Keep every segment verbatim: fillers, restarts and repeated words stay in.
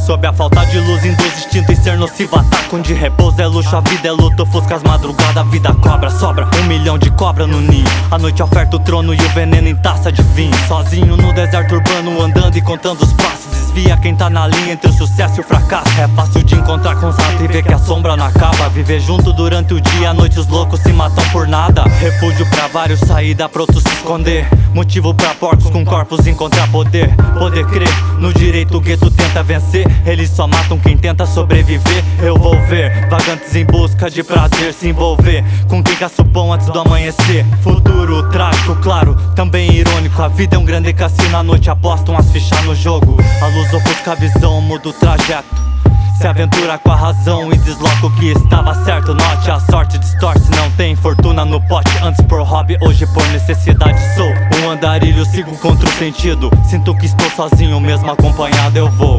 Sob a falta de luz induz instinto e ser nocivo ataca. Onde repouso é luxo, a vida é luta. Ofusca as madrugadas, a vida cobra. Sobra um milhão de cobra no ninho. A noite oferta o trono e o veneno em taça de vinho. Sozinho no deserto urbano, andando e contando os passos. Desvia quem tá na linha entre o sucesso e o fracasso. É fácil de encontrar com os ratos e ver que a sombra não acaba. Viver junto durante o dia, à noite os loucos se matam por nada. Refúgio pra vários, saída pra outros se esconder. Motivo pra porcos com corpos encontrar poder. Poder crer no direito, o gueto tenta vencer. Eles só matam quem tenta sobreviver. Eu vou ver vagantes em busca de prazer se envolver com quem caça o pão antes do amanhecer. Futuro trágico, claro, também irônico. A vida é um grande cassino, à noite apostam as fichas no jogo. A luz ofusca a visão, muda o trajeto. Se aventura com a razão e desloca o que estava certo. Note, a sorte distorce, não tem fortuna no pote. Antes por hobby, hoje por necessidade. Sou um andarilho, sigo contra o sentido. Sinto que estou sozinho, mesmo acompanhado eu vou.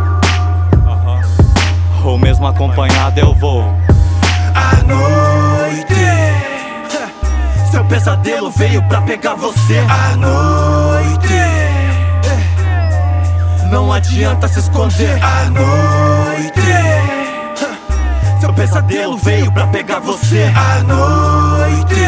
Ou mesmo acompanhado eu vou. À noite, seu pesadelo veio pra pegar você. À noite, não adianta se esconder. À noite, seu pesadelo veio pra pegar você. À noite,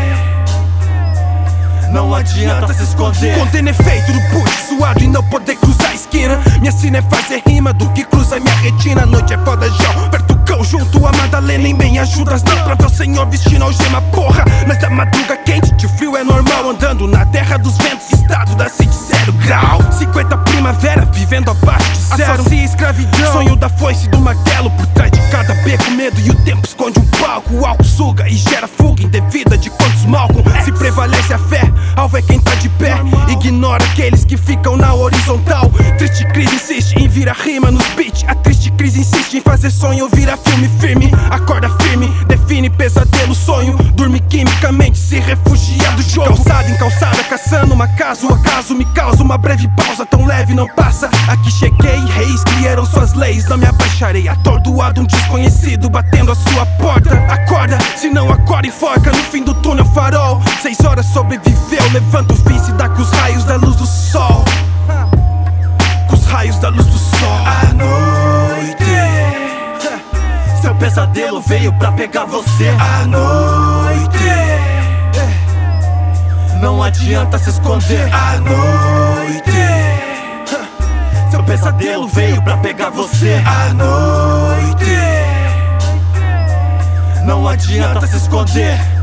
não adianta se esconder. Contendo efeito do push suado e não poder cruzar a esquina. Minha sina é fazer rima do que cruza minha retina. A noite é foda, João, Pertucão junto a Madalena em bem ajudas. Não pra ver o senhor vestindo algema, porra. Mas da madruga quente, de frio é normal. Andando na terra dos ventos, estado da city zero grau. Cinquenta primavera, vivendo abaixo de zero. Associa escravidão, sonho da foice e do martelo. Por trás de cada beco, medo e o tempo esconde um palco. O álcool suga e gera fuga indevida de quantos malcam. Se prevalece a fé, alvo é quem tá de pé. Ignora aqueles que ficam na horizontal. Triste crise insiste em virar rima nos beats. A triste crise insiste em fazer sonho virar filme firme. Acorda firme, define pesadelo, sonho. Dorme quimicamente, se refugia do jogo. Calçada em calçada, caçando uma casa. O acaso me causa uma breve pausa, tão leve não passa. Aqui cheguei, reis criaram suas leis. Não me abaixarei, atordoado um desconhecido batendo a sua porta. Acorda, se não acorda enforca. No fim do túnel farol, seis horas sobreviveu. Levanta o fim, se dá com os raios da luz do sol. Com os raios da luz do sol. À noite, seu pesadelo veio pra pegar você. À noite, não adianta se esconder. À noite, seu pesadelo veio pra pegar você. À noite, não adianta se esconder.